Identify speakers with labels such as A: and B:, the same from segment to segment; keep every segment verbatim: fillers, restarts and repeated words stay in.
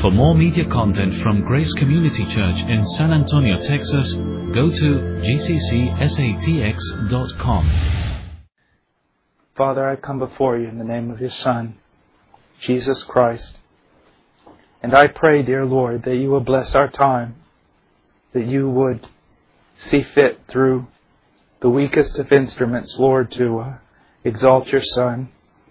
A: For more media content from Grace Community Church in San Antonio, Texas, go to G C C S A T X dot com.
B: Father, I come before you in the name of your Son, Jesus Christ. And I pray, dear Lord, that you will bless our time, that you would see fit through the weakest of instruments, Lord, to uh, exalt your Son.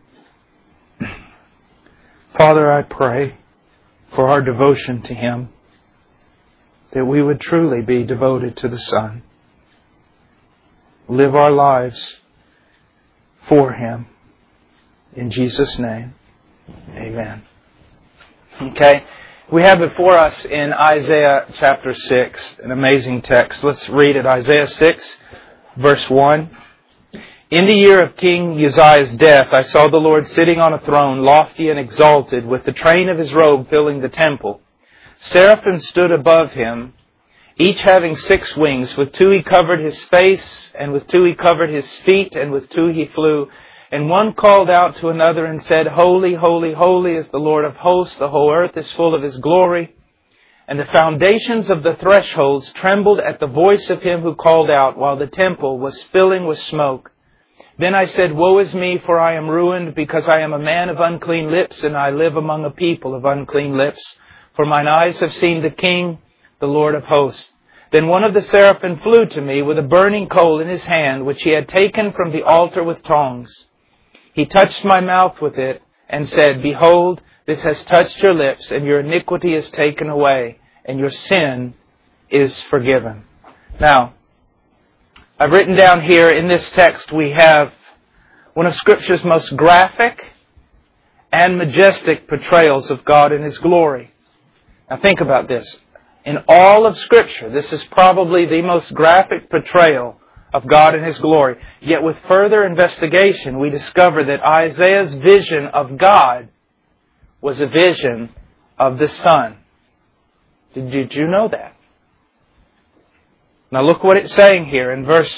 B: Father, I pray for our devotion to Him, that we would truly be devoted to the Son. Live our lives for Him. In Jesus' name, amen. Okay, we have before us in Isaiah chapter six, an amazing text. Let's read it. Isaiah six, verse one. In the year of King Uzziah's death, I saw the Lord sitting on a throne, lofty and exalted, with the train of His robe filling the temple. Seraphim stood above Him, each having six wings. With two He covered His face, and with two He covered His feet, and with two He flew. And one called out to another and said, Holy, holy, holy is the Lord of hosts. The whole earth is full of His glory. And the foundations of the thresholds trembled at the voice of Him who called out, while the temple was filling with smoke. Then I said, Woe is me, for I am ruined, because I am a man of unclean lips, and I live among a people of unclean lips. For mine eyes have seen the King, the Lord of hosts. Then one of the seraphim flew to me with a burning coal in his hand, which he had taken from the altar with tongs. He touched my mouth with it, and said, Behold, this has touched your lips, and your iniquity is taken away, and your sin is forgiven. Now, I've written down here in this text we have one of Scripture's most graphic and majestic portrayals of God and His glory. Now think about this. In all of Scripture, this is probably the most graphic portrayal of God and His glory. Yet with further investigation, we discover that Isaiah's vision of God was a vision of the Son. Did, did you know that? Now look what it's saying here in verse,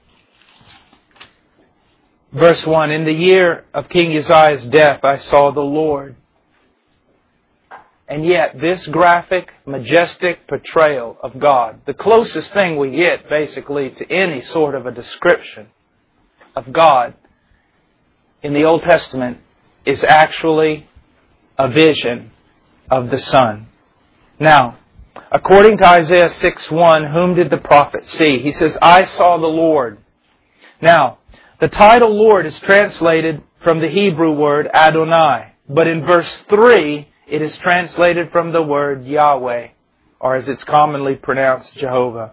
B: verse one. In the year of King Uzziah's death, I saw the Lord. And yet this graphic, majestic portrayal of God, the closest thing we get basically to any sort of a description of God in the Old Testament, is actually a vision of the Son. Now, according to Isaiah six one, whom did the prophet see? He says, I saw the Lord. Now, the title Lord is translated from the Hebrew word Adonai. But in verse three, it is translated from the word Yahweh, or as it's commonly pronounced, Jehovah.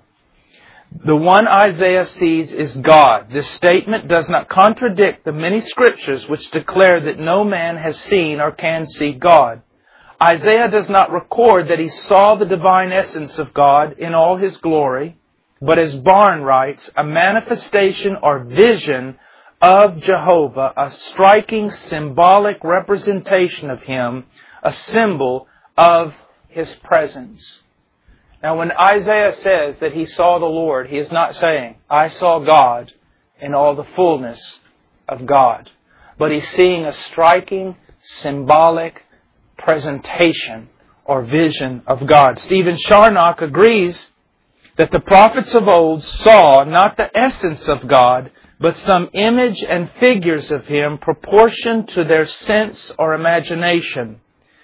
B: The one Isaiah sees is God. This statement does not contradict the many scriptures which declare that no man has seen or can see God. Isaiah does not record that he saw the divine essence of God in all His glory, but as Barnes writes, a manifestation or vision of Jehovah, a striking symbolic representation of Him, a symbol of His presence. Now when Isaiah says that he saw the Lord, he is not saying, I saw God in all the fullness of God. But he's seeing a striking symbolic presentation or vision of God. Stephen Charnock agrees that the prophets of old saw not the essence of God, but some image and figures of Him proportioned to their sense or imagination.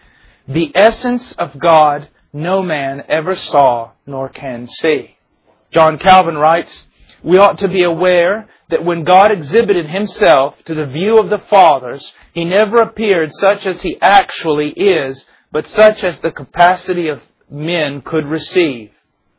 B: The essence of God no man ever saw nor can see. John Calvin writes, we ought to be aware that when God exhibited Himself to the view of the fathers, He never appeared such as He actually is, but such as the capacity of men could receive.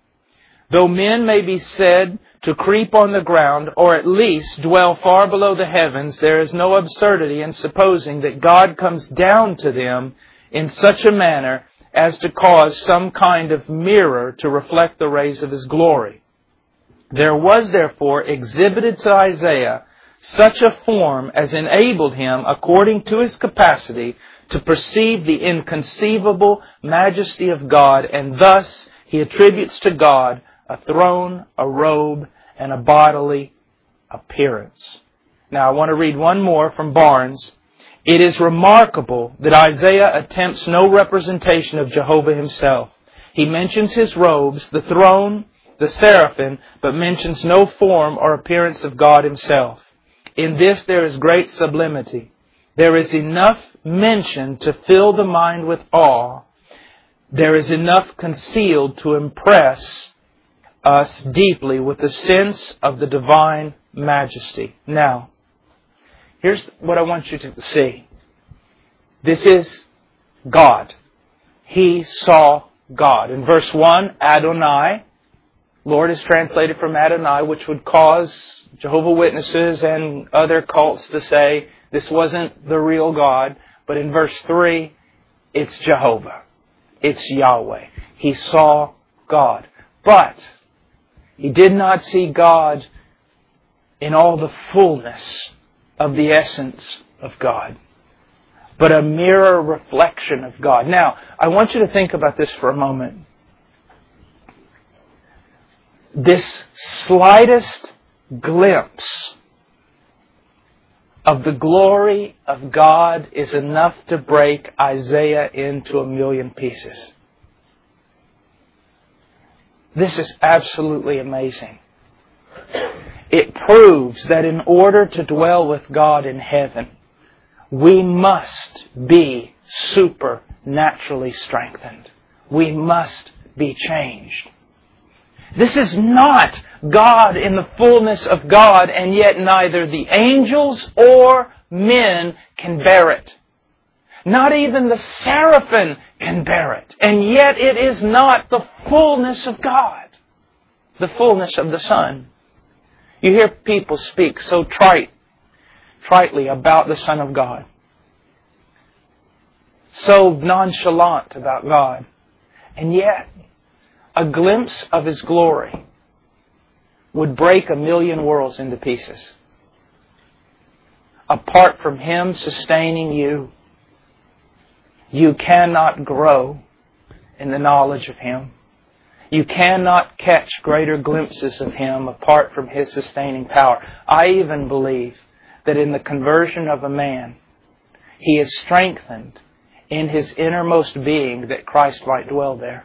B: Though men may be said to creep on the ground, or at least dwell far below the heavens, there is no absurdity in supposing that God comes down to them in such a manner as to cause some kind of mirror to reflect the rays of His glory. There was therefore exhibited to Isaiah such a form as enabled him, according to his capacity, to perceive the inconceivable majesty of God, and thus he attributes to God a throne, a robe, and a bodily appearance. Now I want to read one more from Barnes. It is remarkable that Isaiah attempts no representation of Jehovah Himself. He mentions His robes, the throne, the seraphim, but mentions no form or appearance of God Himself. In this there is great sublimity. There is enough mention to fill the mind with awe. There is enough concealed to impress us deeply with the sense of the divine majesty. Now, here's what I want you to see. This is God. He saw God. In verse one, Adonai, Lord is translated from Adonai, which would cause Jehovah's Witnesses and other cults to say this wasn't the real God. But in verse three, it's Jehovah. It's Yahweh. He saw God. But he did not see God in all the fullness of the essence of God, but a mirror reflection of God. Now, I want you to think about this for a moment. This slightest glimpse of the glory of God is enough to break Isaiah into a million pieces. This is absolutely amazing. It proves that in order to dwell with God in heaven, we must be supernaturally strengthened. We must be changed. This is not God in the fullness of God, and yet neither the angels or men can bear it. Not even the seraphim can bear it. And yet it is not the fullness of God, the fullness of the Son. You hear people speak so trite, tritely about the Son of God. So nonchalant about God. And yet, a glimpse of His glory would break a million worlds into pieces. Apart from Him sustaining you, you cannot grow in the knowledge of Him. You cannot catch greater glimpses of Him apart from His sustaining power. I even believe that in the conversion of a man, he is strengthened in his innermost being that Christ might dwell there.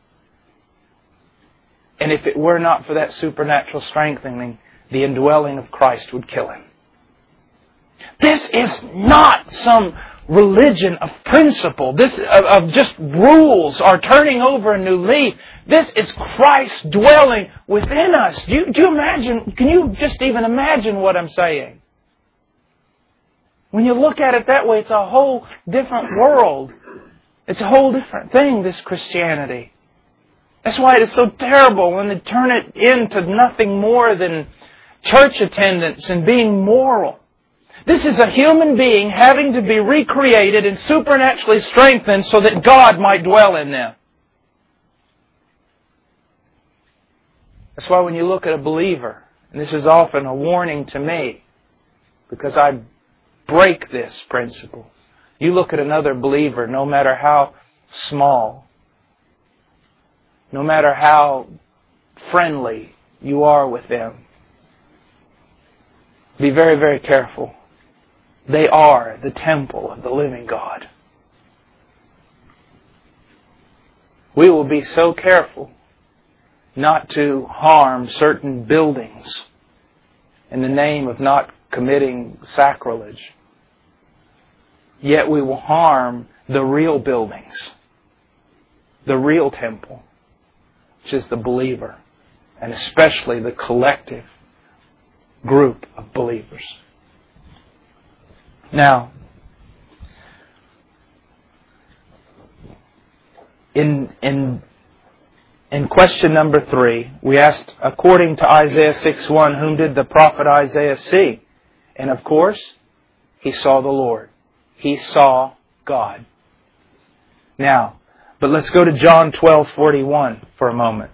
B: And if it were not for that supernatural strengthening, the indwelling of Christ would kill him. This is not some religion of principle, this of, of just rules or turning over a new leaf. This is Christ dwelling within us. Do you, do you imagine, can you just even imagine what I'm saying? When you look at it that way, it's a whole different world. It's a whole different thing, this Christianity. That's why it is so terrible when they turn it into nothing more than church attendance and being moral. This is a human being having to be recreated and supernaturally strengthened so that God might dwell in them. That's why when you look at a believer, and this is often a warning to me, because I break this principle. You look at another believer, no matter how small, no matter how friendly you are with them, be very, very careful. They are the temple of the living God. We will be so careful not to harm certain buildings in the name of not committing sacrilege. Yet we will harm the real buildings, the real temple, which is the believer, and especially the collective group of believers. Now, in in in question number three, we asked, according to Isaiah six one, whom did the prophet Isaiah see? And of course, he saw the Lord. He saw God. Now, but let's go to John twelve forty-one for a moment.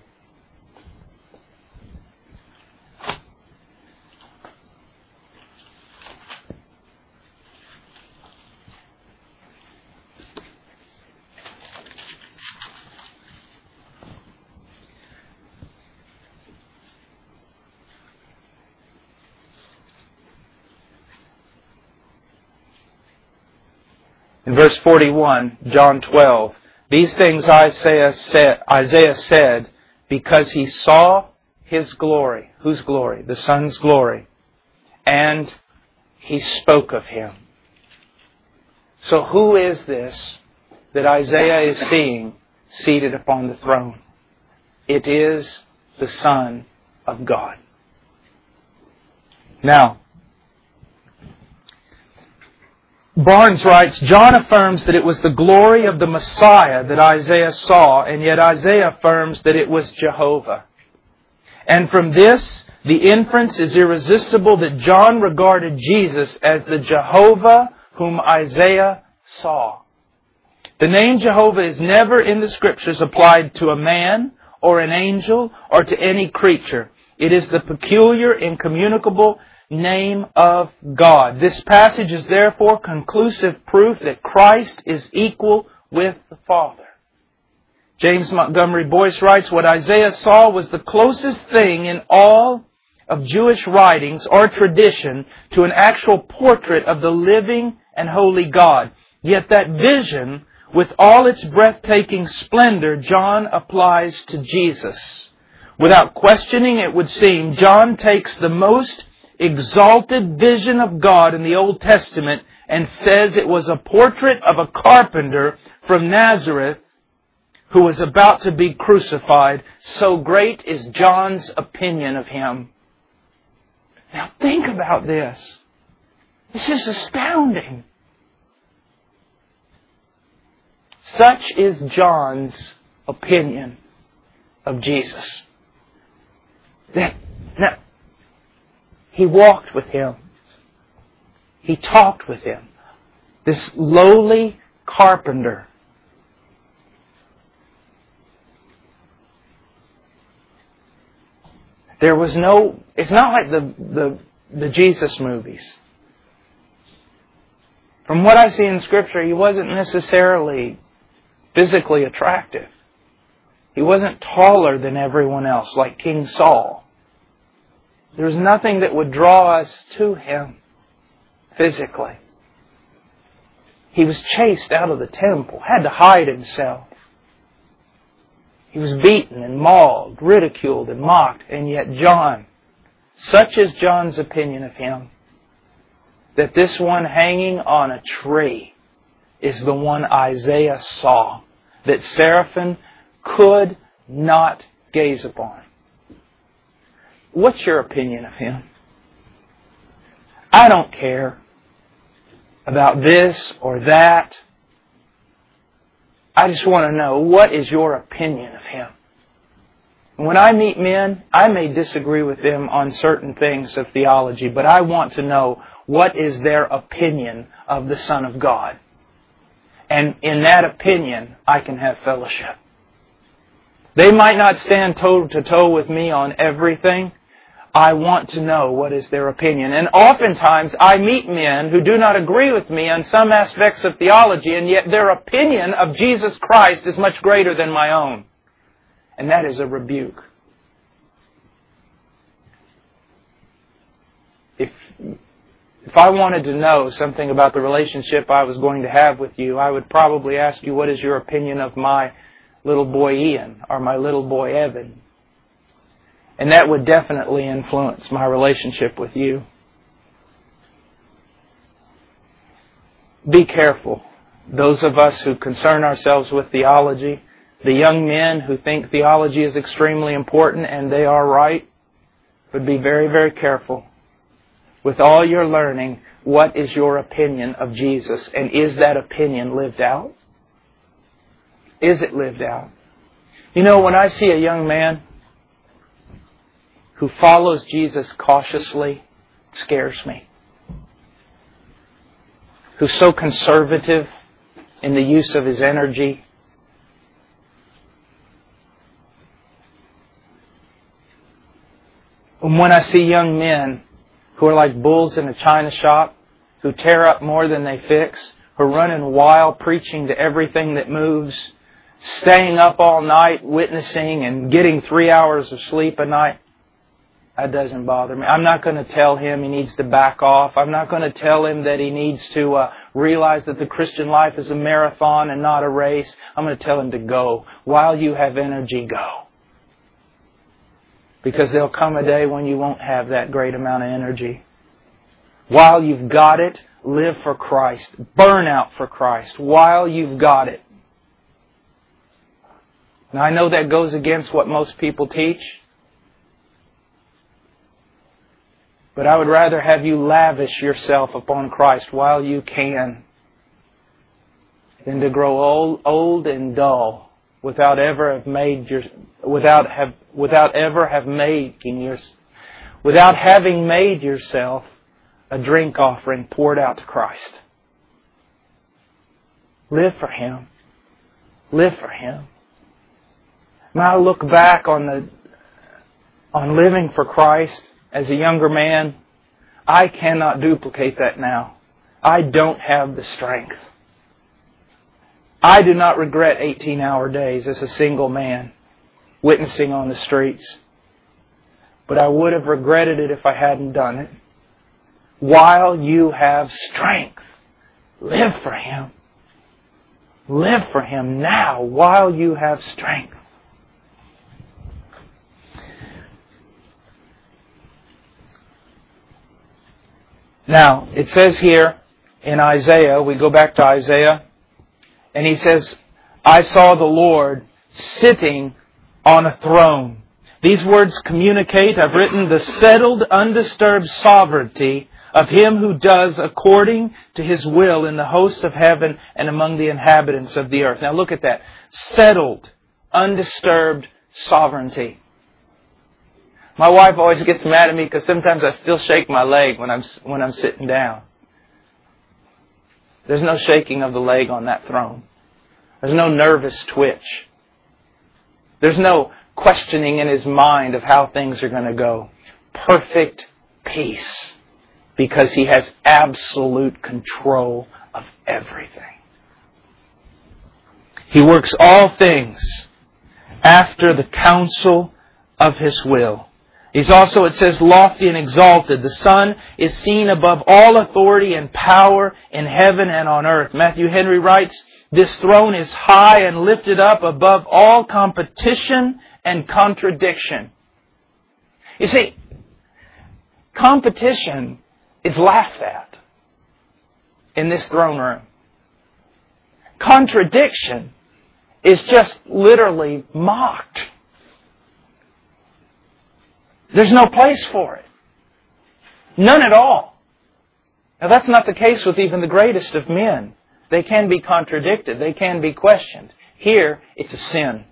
B: In verse forty-one, John twelve, these things Isaiah said, Isaiah said because he saw His glory. Whose glory? The Son's glory. And he spoke of Him. So who is this that Isaiah is seeing seated upon the throne? It is the Son of God. Now, Barnes writes, John affirms that it was the glory of the Messiah that Isaiah saw, and yet Isaiah affirms that it was Jehovah. And from this, the inference is irresistible that John regarded Jesus as the Jehovah whom Isaiah saw. The name Jehovah is never in the Scriptures applied to a man or an angel or to any creature. It is the peculiar, incommunicable name of God. This passage is therefore conclusive proof that Christ is equal with the Father. James Montgomery Boyce writes, what Isaiah saw was the closest thing in all of Jewish writings or tradition to an actual portrait of the living and holy God. Yet that vision, with all its breathtaking splendor, John applies to Jesus. Without questioning, it would seem, John takes the most exalted vision of God in the Old Testament and says it was a portrait of a carpenter from Nazareth who was about to be crucified. So great is John's opinion of Him. Now think about this. This is astounding. Such is John's opinion of Jesus. That, now, he walked with Him. He talked with Him. This lowly carpenter. There was no... It's not like the, the, the Jesus movies. From what I see in Scripture, He wasn't necessarily physically attractive. He wasn't taller than everyone else, like King Saul. There was nothing that would draw us to Him physically. He was chased out of the temple, had to hide Himself. He was beaten and mauled, ridiculed and mocked, and yet John, such is John's opinion of Him, that this one hanging on a tree is the one Isaiah saw, that seraphim could not gaze upon. What's your opinion of Him? I don't care about this or that. I just want to know, what is your opinion of Him? When I meet men, I may disagree with them on certain things of theology, but I want to know what is their opinion of the Son of God. And in that opinion, I can have fellowship. They might not stand toe to toe with me on everything. I want to know what is their opinion. And oftentimes I meet men who do not agree with me on some aspects of theology, and yet their opinion of Jesus Christ is much greater than my own. And that is a rebuke. If, if I wanted to know something about the relationship I was going to have with you, I would probably ask you, what is your opinion of my little boy Ian or my little boy Evan? And that would definitely influence my relationship with you. Be careful. Those of us who concern ourselves with theology, the young men who think theology is extremely important, and they are right, but be very, very careful. With all your learning, what is your opinion of Jesus? And is that opinion lived out? Is it lived out? You know, when I see a young man who follows Jesus cautiously, it scares me. Who's so conservative in the use of his energy. And when I see young men who are like bulls in a china shop, who tear up more than they fix, who are running wild, preaching to everything that moves, staying up all night, witnessing and getting three hours of sleep a night, that doesn't bother me. I'm not going to tell him he needs to back off. I'm not going to tell him that he needs to uh, realize that the Christian life is a marathon and not a race, I'm going to tell him to go. While you have energy, go. Because there'll come a day when you won't have that great amount of energy. While you've got it, live for Christ. Burn out for Christ while you've got it. Now I know that goes against what most people teach. But I would rather have you lavish yourself upon Christ while you can than to grow old, old and dull without ever have made your without have without ever have making your without having made yourself a drink offering poured out to Christ. Live for Him. Live for Him. When I look back on the on living for Christ as a younger man, I cannot duplicate that now. I don't have the strength. I do not regret eighteen-hour days as a single man witnessing on the streets. But I would have regretted it if I hadn't done it. While you have strength, live for Him. Live for Him now while you have strength. Now, it says here in Isaiah, we go back to Isaiah, and he says, I saw the Lord sitting on a throne. These words communicate, I've written, the settled, undisturbed sovereignty of Him who does according to His will in the host of heaven and among the inhabitants of the earth. Now look at that. Settled, undisturbed sovereignty. My wife always gets mad at me because sometimes I still shake my leg when I'm when I'm sitting down. There's no shaking of the leg on that throne. There's no nervous twitch. There's no questioning in His mind of how things are going to go. Perfect peace. Because He has absolute control of everything. He works all things after the counsel of His will. He's also, it says, lofty and exalted. The Son is seen above all authority and power in heaven and on earth. Matthew Henry writes, this throne is high and lifted up above all competition and contradiction. You see, competition is laughed at in this throne room. Contradiction is just literally mocked. There's no place for it. None at all. Now that's not the case with even the greatest of men. They can be contradicted. They can be questioned. Here, it's a sin.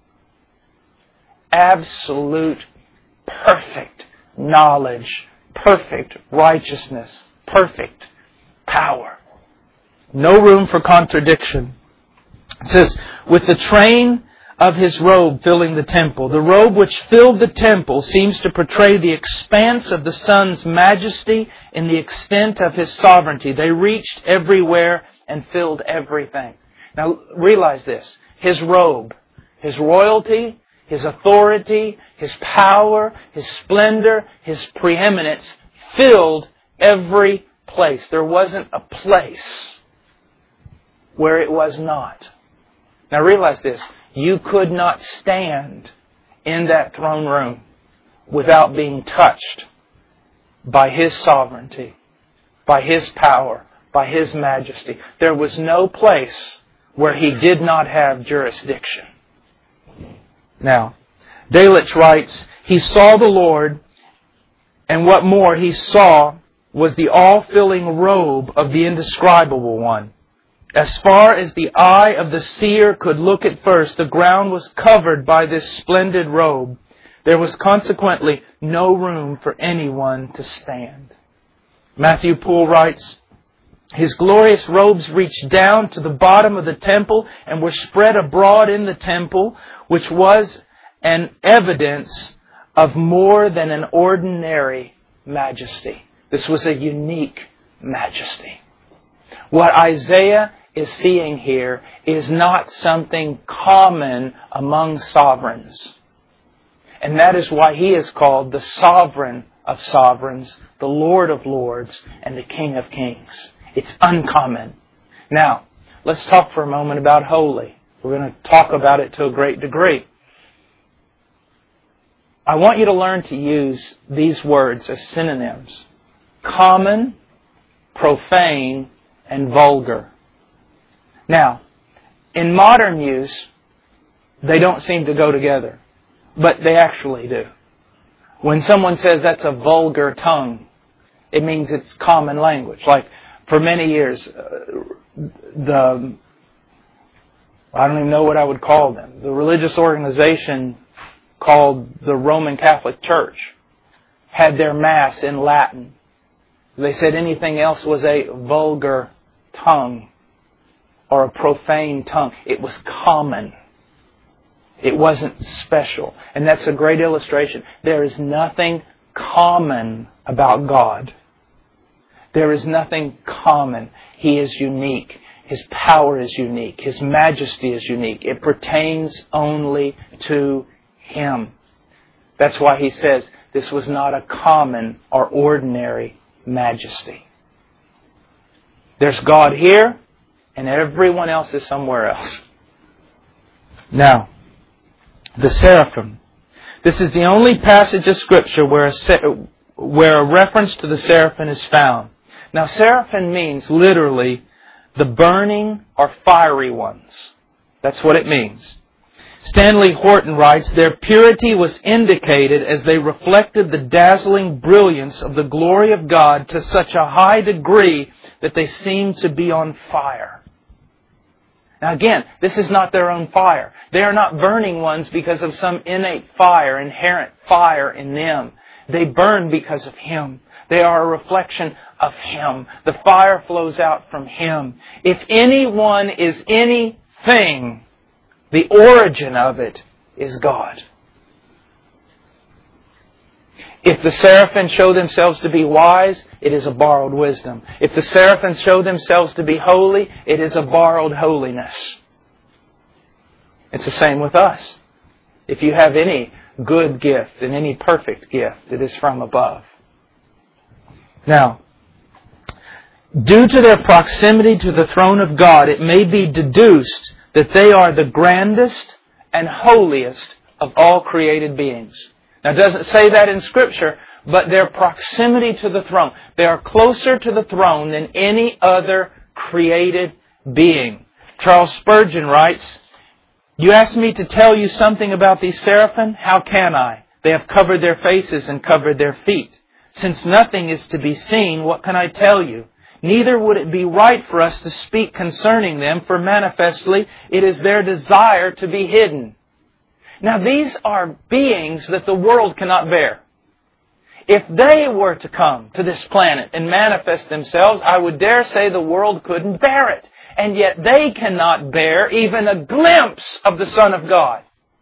B: Absolute, perfect knowledge, perfect righteousness, perfect power. No room for contradiction. It says, with the train of His robe filling the temple. The robe which filled the temple seems to portray the expanse of the Son's majesty in the extent of His sovereignty. They reached everywhere and filled everything. Now realize this. His robe, His royalty, His authority, His power, His splendor, His preeminence filled every place. There wasn't a place where it was not. Now realize this. You could not stand in that throne room without being touched by His sovereignty, by His power, by His majesty. There was no place where He did not have jurisdiction. Now, Delitzsch writes, He saw the Lord, and what more He saw was the all-filling robe of the indescribable one. As far as the eye of the seer could look at first, the ground was covered by this splendid robe. There was consequently no room for anyone to stand. Matthew Poole writes, His glorious robes reached down to the bottom of the temple and were spread abroad in the temple, which was an evidence of more than an ordinary majesty. This was a unique majesty. What Isaiah is seeing here is not something common among sovereigns. And that is why He is called the Sovereign of Sovereigns, the Lord of Lords, and the King of Kings. It's uncommon. Now, let's talk for a moment about holy. We're going to talk about it to a great degree. I want you to learn to use these words as synonyms. Common, profane, and vulgar. Now, in modern use, they don't seem to go together, but they actually do. When someone says that's a vulgar tongue, it means it's common language. Like, for many years, uh, the, I don't even know what I would call them, the religious organization called the Roman Catholic Church had their Mass in Latin. They said anything else was a vulgar tongue or a profane tongue. It was common. It wasn't special. And that's a great illustration. There is nothing common about God. There is nothing common. He is unique. His power is unique. His majesty is unique. It pertains only to Him. That's why He says this was not a common or ordinary majesty. There's God here, and everyone else is somewhere else. Now, the seraphim. This is the only passage of Scripture where a, se- where a reference to the seraphim is found. Now, seraphim means literally the burning or fiery ones. That's what it means. Stanley Horton writes, their purity was indicated as they reflected the dazzling brilliance of the glory of God to such a high degree that they seemed to be on fire. Now again, this is not their own fire. They are not burning ones because of some innate fire, inherent fire in them. They burn because of Him. They are a reflection of Him. The fire flows out from Him. If anyone is anything, the origin of it is God. If the seraphim show themselves to be wise, it is a borrowed wisdom. If the seraphim show themselves to be holy, it is a borrowed holiness. It's the same with us. If you have any good gift and any perfect gift, it is from above. Now, due to their proximity to the throne of God, it may be deduced that they are the grandest and holiest of all created beings. Now, it doesn't say that in Scripture, but their proximity to the throne. They are closer to the throne than any other created being. Charles Spurgeon writes, you ask me to tell you something about these seraphim? How can I? They have covered their faces and covered their feet. Since nothing is to be seen, what can I tell you? Neither would it be right for us to speak concerning them, for manifestly it is their desire to be hidden. Now these are beings that the world cannot bear. If they were to come to this planet and manifest themselves, I would dare say the world couldn't bear it. And yet they cannot bear even a glimpse of the Son of God.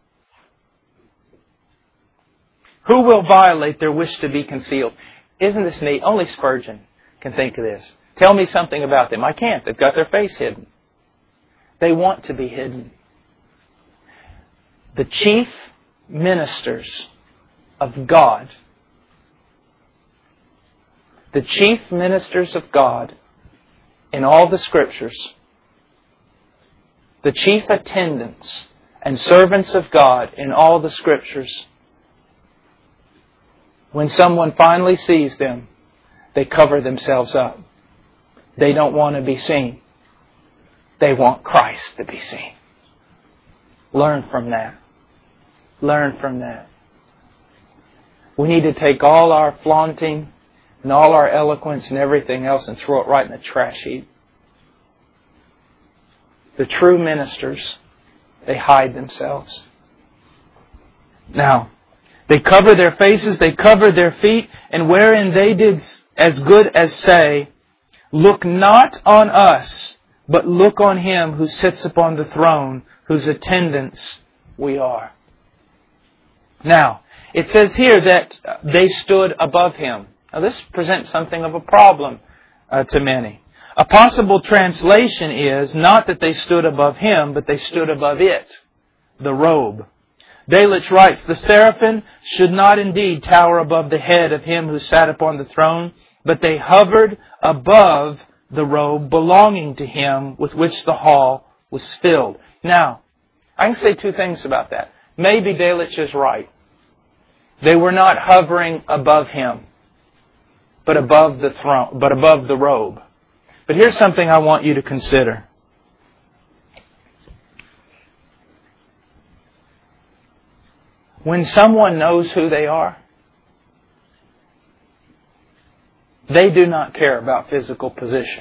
B: Who will violate their wish to be concealed? Isn't this neat? Only Spurgeon can think of this. Tell me something about them. I can't. They've got their face hidden. They want to be hidden. The chief ministers of God, the chief ministers of God in all the Scriptures, the chief attendants and servants of God in all the Scriptures, when someone finally sees them, they cover themselves up. They don't want to be seen. They want Christ to be seen. Learn from that. Learn from that. We need to take all our flaunting and all our eloquence and everything else and throw it right in the trash heap. The true ministers, they hide themselves. Now, they cover their faces, they cover their feet, and wherein they did as good as say, look not on us, but look on Him who sits upon the throne, whose attendants we are. Now, it says here that they stood above Him. Now, this presents something of a problem uh, to many. A possible translation is not that they stood above Him, but they stood above it, the robe. Delitzsch writes, the seraphim should not indeed tower above the head of Him who sat upon the throne, but they hovered above the robe belonging to him with which the hall was filled. Now, I can say two things about that. Maybe Delitzsch is right. They were not hovering above him, but above the throne, but above the robe. But here's something I want you to consider. When someone knows who they are, they do not care about physical position.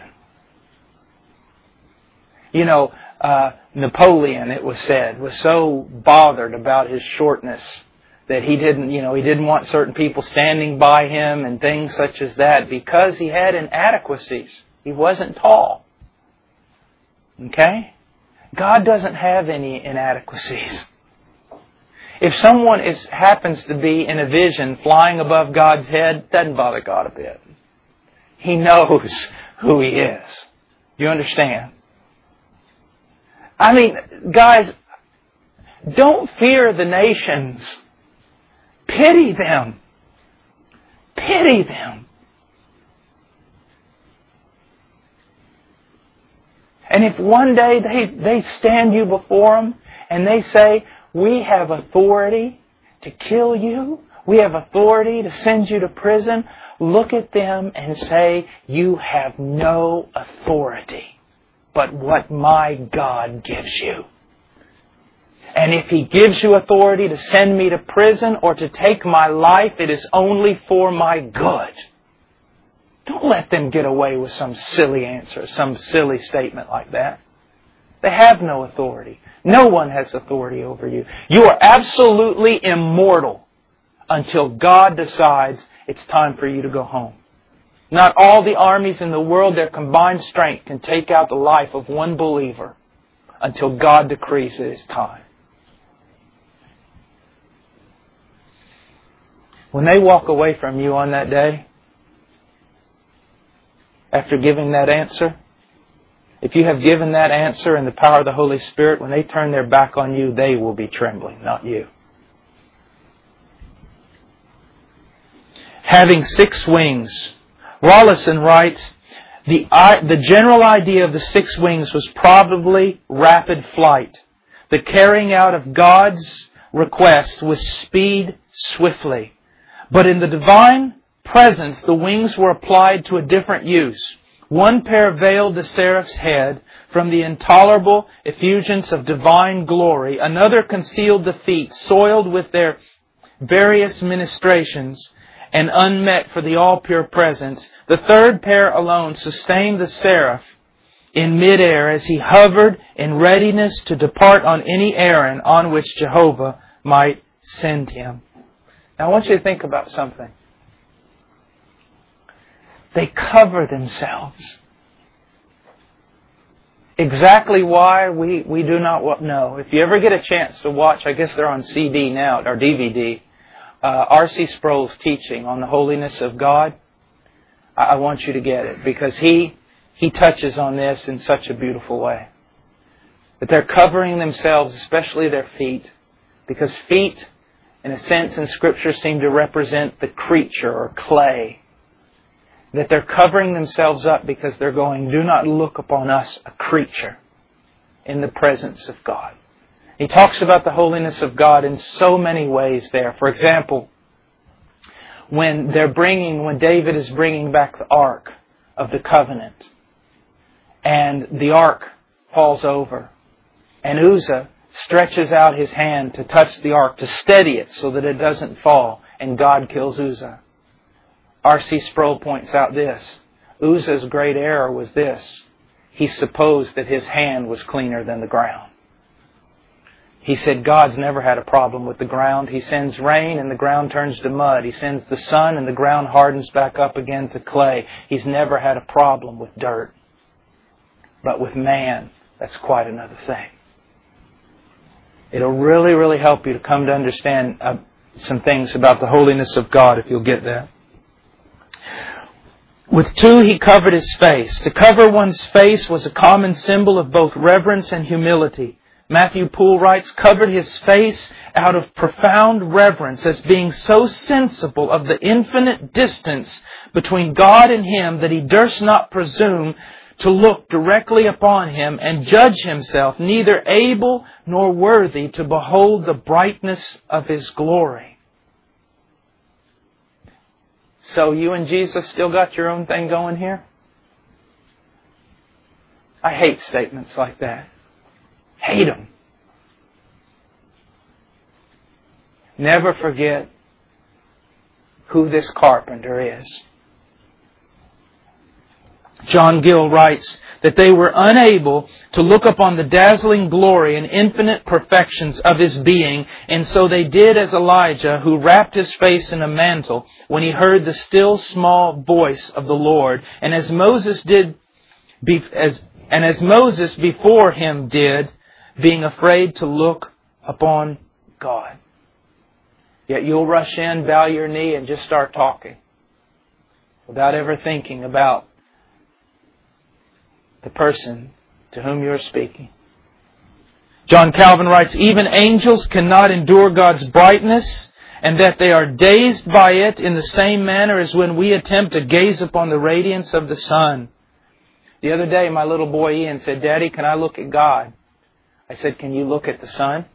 B: You know, uh, Napoleon, it was said, was so bothered about his shortness that he didn't, you know, he didn't want certain people standing by him and things such as that because he had inadequacies. He wasn't tall. Okay? God doesn't have any inadequacies. If someone is happens to be in a vision flying above God's head, it doesn't bother God a bit. He knows who He is. Do you understand? I mean, guys, don't fear the nations. Pity them. Pity them. And if one day they, they stand you before them and they say, we have authority to kill you, we have authority to send you to prison, look at them and say, you have no authority but what my God gives you. And if He gives you authority to send me to prison or to take my life, it is only for my good. Don't let them get away with some silly answer, some silly statement like that. They have no authority. No one has authority over you. You are absolutely immortal until God decides it's time for you to go home. Not all the armies in the world, their combined strength, can take out the life of one believer until God decrees it is time. When they walk away from you on that day, after giving that answer, if you have given that answer in the power of the Holy Spirit, when they turn their back on you, they will be trembling, not you. Having six wings. Rawlinson writes, the, the general idea of the six wings was probably rapid flight. The carrying out of God's request with speed swiftly. But in the divine presence, the wings were applied to a different use. One pair veiled the seraph's head from the intolerable effulgence of divine glory. Another concealed the feet, soiled with their various ministrations and unmet for the all-pure presence. The third pair alone sustained the seraph in midair as he hovered in readiness to depart on any errand on which Jehovah might send him. Now I want you to think about something. They cover themselves. Exactly why, we, we do not know. If you ever get a chance to watch, I guess they're on C D now, or D V D, uh, R C Sproul's teaching on the holiness of God, I, I want you to get it. Because he, he touches on this in such a beautiful way. That they're covering themselves, especially their feet. Because feet, in a sense, in Scripture seem to represent the creature or clay. That they're covering themselves up because they're going, do not look upon us, a creature, in the presence of God. He talks about the holiness of God in so many ways there. For example, when they're bringing, when David is bringing back the Ark of the Covenant, and the Ark falls over, and Uzzah stretches out his hand to touch the Ark, to steady it so that it doesn't fall, and God kills Uzzah. R C Sproul points out this. Uzzah's great error was this. He supposed that his hand was cleaner than the ground. He said God's never had a problem with the ground. He sends rain and the ground turns to mud. He sends the sun and the ground hardens back up again to clay. He's never had a problem with dirt. But with man, that's quite another thing. It'll really, really help you to come to understand uh, some things about the holiness of God if you'll get that. With two, he covered his face. To cover one's face was a common symbol of both reverence and humility. Matthew Poole writes, covered his face out of profound reverence as being so sensible of the infinite distance between God and him that he durst not presume to look directly upon him and judge himself neither able nor worthy to behold the brightness of his glory. So you and Jesus still got your own thing going here? I hate statements like that. Hate them. Never forget who this carpenter is. John Gill writes that they were unable to look upon the dazzling glory and infinite perfections of His being, and so they did as Elijah, who wrapped his face in a mantle when he heard the still small voice of the Lord, and as Moses did, as and as Moses before him did, being afraid to look upon God. Yet you'll rush in, bow your knee, and just start talking without ever thinking about the person to whom you're speaking. John Calvin writes, even angels cannot endure God's brightness, and that they are dazed by it in the same manner as when we attempt to gaze upon the radiance of the sun. The other day, my little boy Ian said, Daddy, can I look at God? I said, can you look at the sun?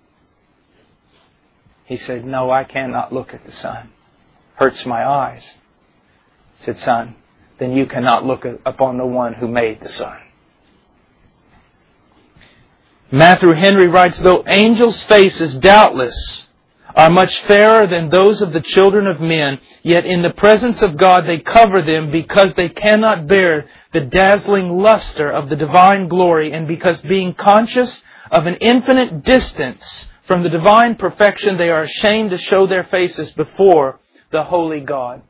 B: He said, no, I cannot look at the sun. Hurts my eyes. I said, son, then you cannot look upon the one who made the sun. Matthew Henry writes, though angels' faces doubtless are much fairer than those of the children of men, yet in the presence of God they cover them because they cannot bear the dazzling luster of the divine glory, and because being conscious of an infinite distance from the divine perfection, they are ashamed to show their faces before the holy God.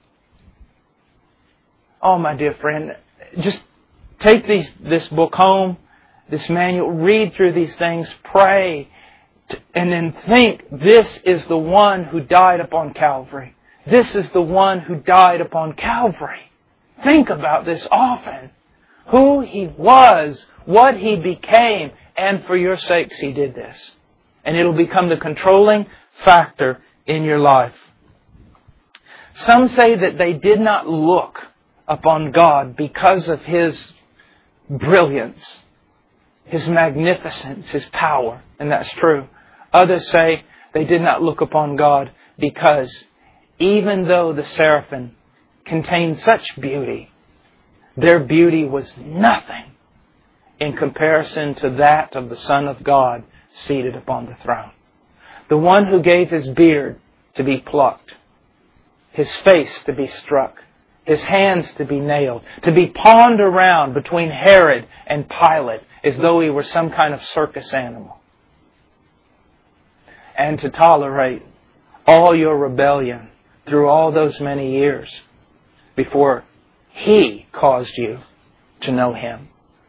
B: Oh, my dear friend, just take these, this book home, this manual, read through these things, pray, and then think, this is the one who died upon Calvary. This is the one who died upon Calvary. Think about this often. Who He was, what He became, and for your sakes He did this. And it'll become the controlling factor in your life. Some say that they did not look upon God because of His brilliance, His magnificence, His power. And that's true. Others say they did not look upon God because even though the seraphim contained such beauty, their beauty was nothing in comparison to that of the Son of God seated upon the throne. The one who gave His beard to be plucked, His face to be struck, His hands to be nailed, to be pawned around between Herod and Pilate as though He were some kind of circus animal. And to tolerate all your rebellion through all those many years before He caused you to know Him.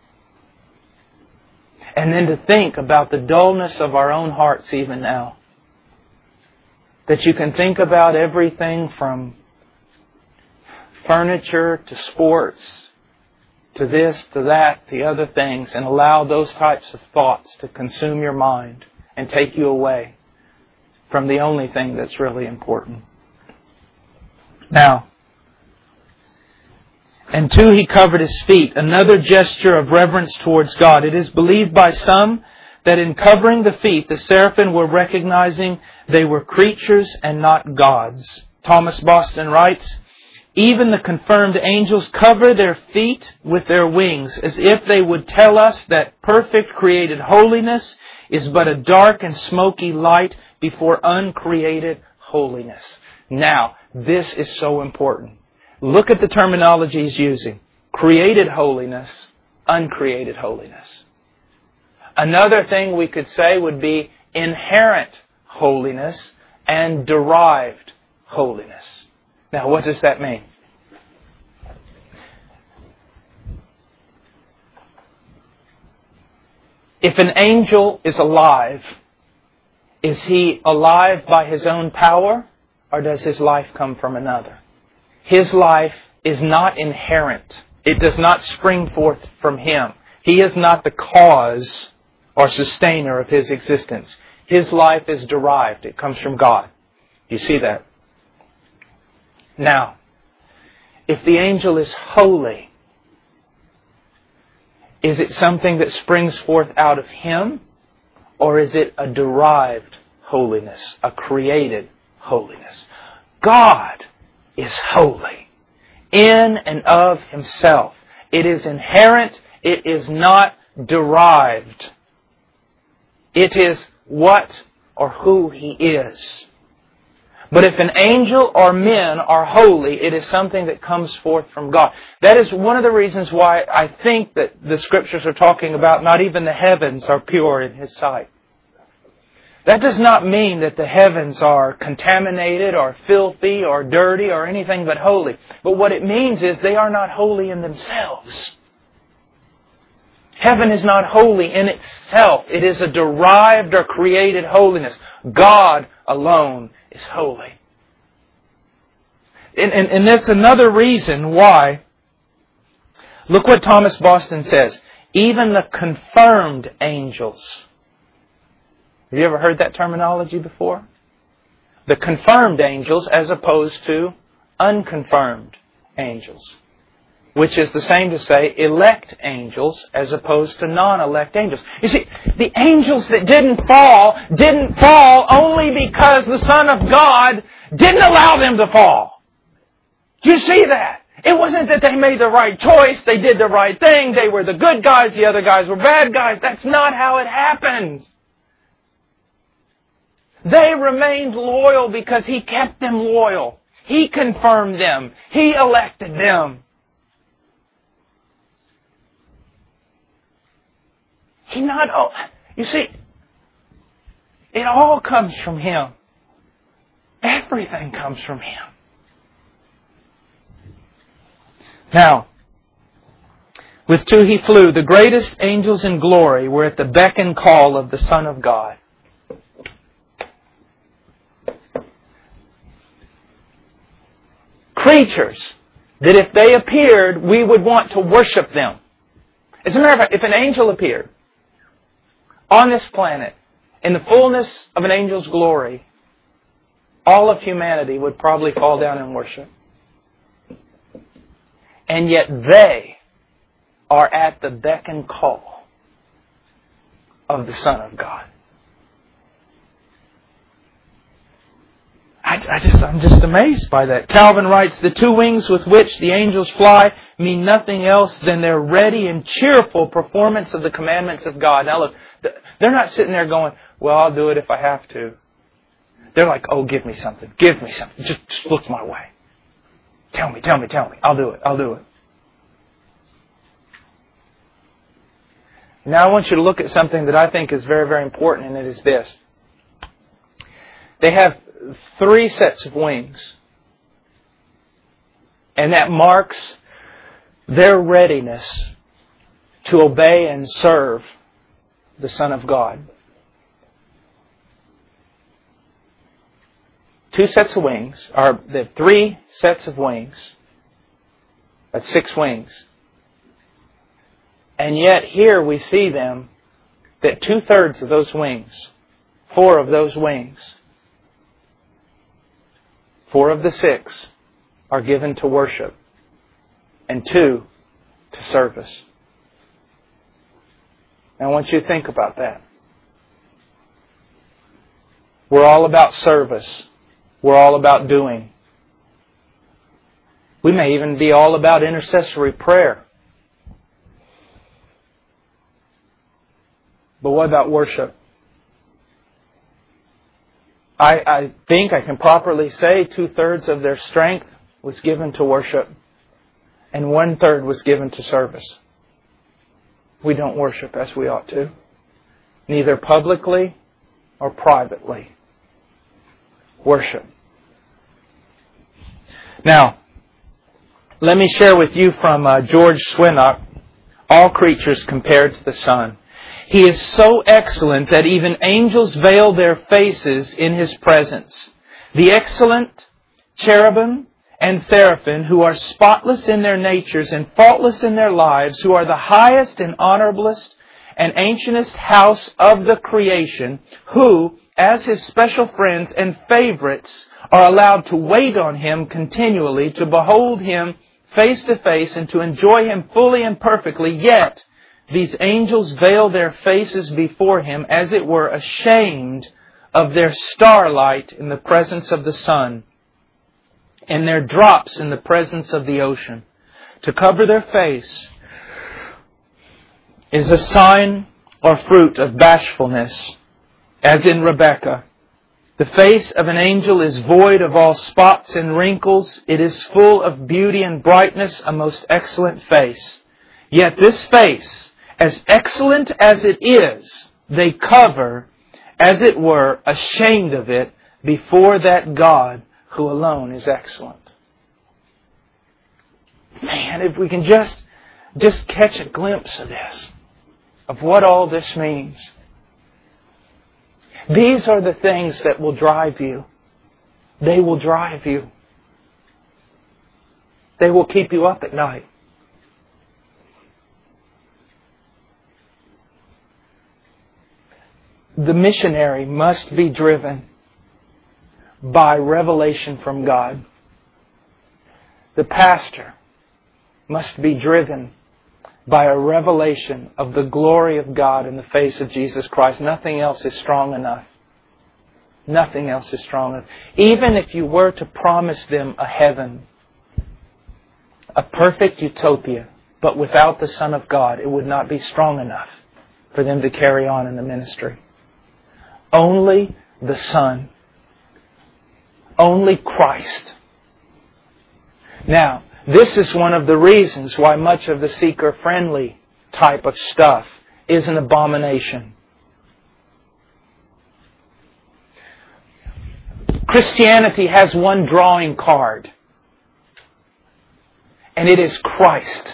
B: And then to think about the dullness of our own hearts even now. That you can think about everything from furniture to sports to this, to that, to other things, and allow those types of thoughts to consume your mind and take you away from the only thing that's really important. Now, and two, He covered His feet, another gesture of reverence towards God. It is believed by some that in covering the feet, the seraphim were recognizing they were creatures and not gods. Thomas Boston writes, even the confirmed angels cover their feet with their wings, as if they would tell us that perfect created holiness is but a dark and smoky light before uncreated holiness. Now, this is so important. Look at the terminology He's using. Created holiness, uncreated holiness. Another thing we could say would be inherent holiness and derived holiness. Now, what does that mean? If an angel is alive, is he alive by his own power, or does his life come from another? His life is not inherent. It does not spring forth from him. He is not the cause or sustainer of His existence. His life is derived. It comes from God. You see that? Now, if the angel is holy, is it something that springs forth out of him? Or is it a derived holiness, a created holiness? God is holy in and of Himself. It is inherent. It is not derived. It is what or who He is. But if an angel or men are holy, it is something that comes forth from God. That is one of the reasons why I think that the Scriptures are talking about not even the heavens are pure in His sight. That does not mean that the heavens are contaminated or filthy or dirty or anything but holy. But what it means is they are not holy in themselves. Heaven is not holy in itself. It is a derived or created holiness. God alone is holy. And, and, and that's another reason why, look what Thomas Boston says, even the confirmed angels. Have you ever heard that terminology before? The confirmed angels as opposed to unconfirmed angels. Which is the same to say elect angels as opposed to non-elect angels. You see, the angels that didn't fall, didn't fall only because the Son of God didn't allow them to fall. Do you see that? It wasn't that they made the right choice, they did the right thing, they were the good guys, the other guys were bad guys. That's not how it happened. They remained loyal because He kept them loyal. He confirmed them. He elected them. He not, oh, you see, it all comes from Him. Everything comes from Him. Now, with two He flew. The greatest angels in glory were at the beck and call of the Son of God. Creatures that if they appeared, we would want to worship them. As a matter of fact, if an angel appeared on this planet, in the fullness of an angel's glory, all of humanity would probably fall down and worship. And yet they are at the beck and call of the Son of God. I, I just, I'm just amazed by that. Calvin writes, the two wings with which the angels fly mean nothing else than their ready and cheerful performance of the commandments of God. Now look, they're not sitting there going, well, I'll do it if I have to. They're like, oh, give me something. Give me something. Just, just look my way. Tell me, tell me, tell me. I'll do it. I'll do it. Now I want you to look at something that I think is very, very important, and it is this. They have three sets of wings. And that marks their readiness to obey and serve the Son of God. Two sets of wings, or they have three sets of wings. That's six wings. And yet here we see them that two-thirds of those wings, four of those wings, four of the six are given to worship and two to service. Now I want you to think about that. We're all about service. We're all about doing. We may even be all about intercessory prayer. But what about worship? I, I think I can properly say two-thirds of their strength was given to worship and one-third was given to service. We don't worship as we ought to, neither publicly or privately. Worship. Now, let me share with you from uh, George Swinnock, All Creatures Compared to the Son. He is so excellent that even angels veil their faces in His presence. The excellent cherubim and seraphim, who are spotless in their natures and faultless in their lives, who are the highest and honorablest and ancientest house of the creation, who, as His special friends and favorites, are allowed to wait on Him continually, to behold Him face to face, and to enjoy Him fully and perfectly, yet these angels veil their faces before Him, as it were ashamed of their starlight in the presence of the sun, and their drops in the presence of the ocean. To cover their face is a sign or fruit of bashfulness, as in Rebekah. The face of an angel is void of all spots and wrinkles. It is full of beauty and brightness, a most excellent face. Yet this face, as excellent as it is, they cover, as it were, ashamed of it before that God who alone is excellent. Man, if we can just, just catch a glimpse of this, of what all this means. These are the things that will drive you. They will drive you. They will keep you up at night. The missionary must be driven by revelation from God. The pastor must be driven by a revelation of the glory of God in the face of Jesus Christ. Nothing else is strong enough. Nothing else is strong enough. Even if you were to promise them a heaven, a perfect utopia, but without the Son of God, it would not be strong enough for them to carry on in the ministry. Only the Son. Only Christ. Now, this is one of the reasons why much of the seeker-friendly type of stuff is an abomination. Christianity has one drawing card, and it is Christ.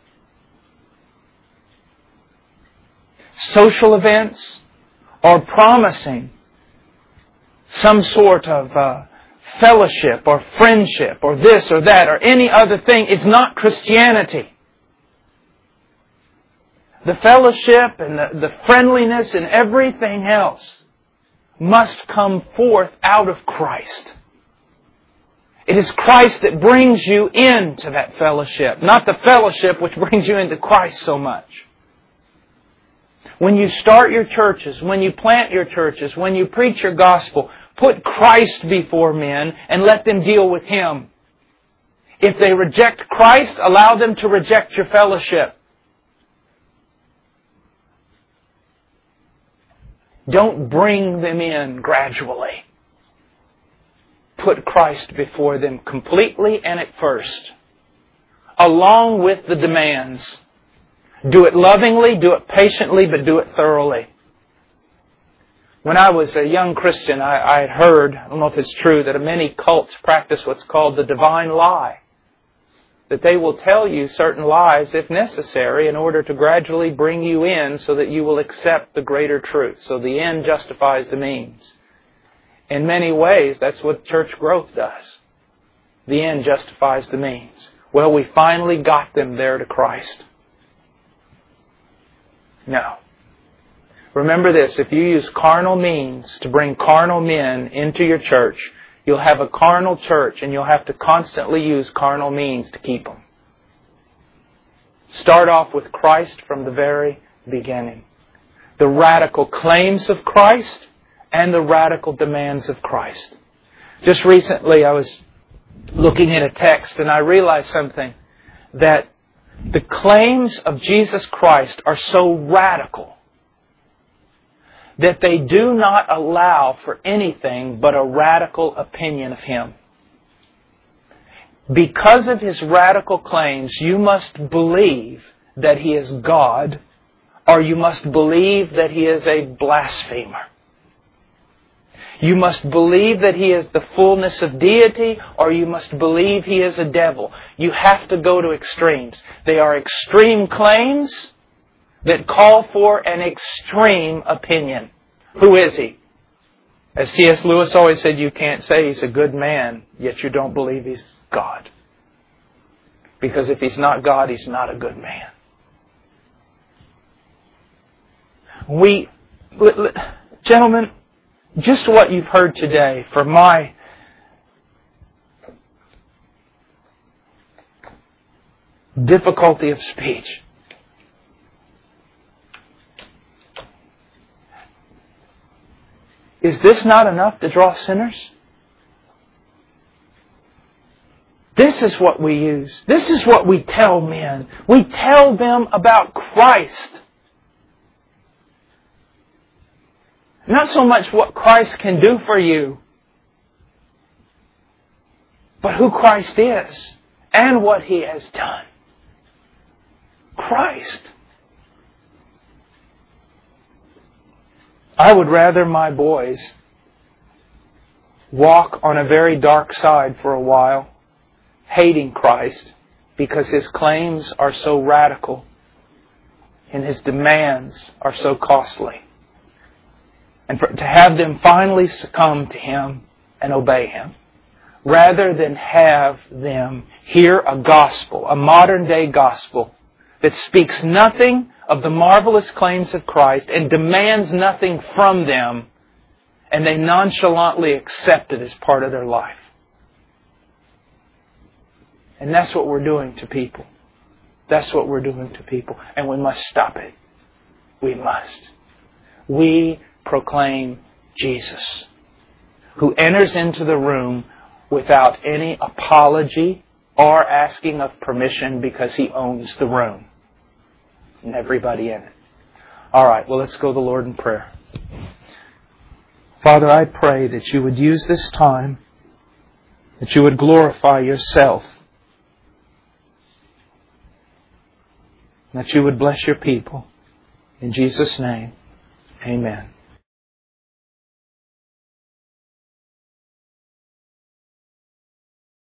B: Social events are promising some sort of uh, fellowship or friendship or this or that or any other thing is not Christianity. The fellowship and the, the friendliness and everything else must come forth out of Christ. It is Christ that brings you into that fellowship, not the fellowship which brings you into Christ so much. When you start your churches, when you plant your churches, when you preach your gospel, put Christ before men and let them deal with Him. If they reject Christ, allow them to reject your fellowship. Don't bring them in gradually. Put Christ before them completely and at first, along with the demands. Do it lovingly, do it patiently, but do it thoroughly. When I was a young Christian, I, I had heard, I don't know if it's true, that many cults practice what's called the divine lie. That they will tell you certain lies if necessary in order to gradually bring you in so that you will accept the greater truth. So the end justifies the means. In many ways, that's what church growth does. The end justifies the means. Well, we finally got them there to Christ. No. Remember this, if you use carnal means to bring carnal men into your church, you'll have a carnal church and you'll have to constantly use carnal means to keep them. Start off with Christ from the very beginning. The radical claims of Christ and the radical demands of Christ. Just recently I was looking at a text and I realized something, that the claims of Jesus Christ are so radical that they do not allow for anything but a radical opinion of Him. Because of His radical claims, you must believe that He is God, or you must believe that He is a blasphemer. You must believe that He is the fullness of deity, or you must believe He is a devil. You have to go to extremes. They are extreme claims that call for an extreme opinion. Who is He? As C S Lewis always said, you can't say He's a good man, yet you don't believe He's God. Because if He's not God, He's not a good man. We, gentlemen, just what you've heard today for my difficulty of speech. Is this not enough to draw sinners? This is what we use. This is what we tell men. We tell them about Christ. Not so much what Christ can do for you, but who Christ is and what He has done. Christ. I would rather my boys walk on a very dark side for a while, hating Christ because His claims are so radical and His demands are so costly, and for, to have them finally succumb to Him and obey Him, rather than have them hear a gospel, a modern day gospel, that speaks nothing of the marvelous claims of Christ and demands nothing from them, and they nonchalantly accept it as part of their life. And that's what we're doing to people. That's what we're doing to people. And we must stop it. We must. We proclaim Jesus, who enters into the room without any apology or asking of permission because He owns the room and everybody in it. All right, well, let's go to the Lord in prayer. Father, I pray that You would use this time, that You would glorify Yourself, that You would bless Your people. In Jesus' name, amen.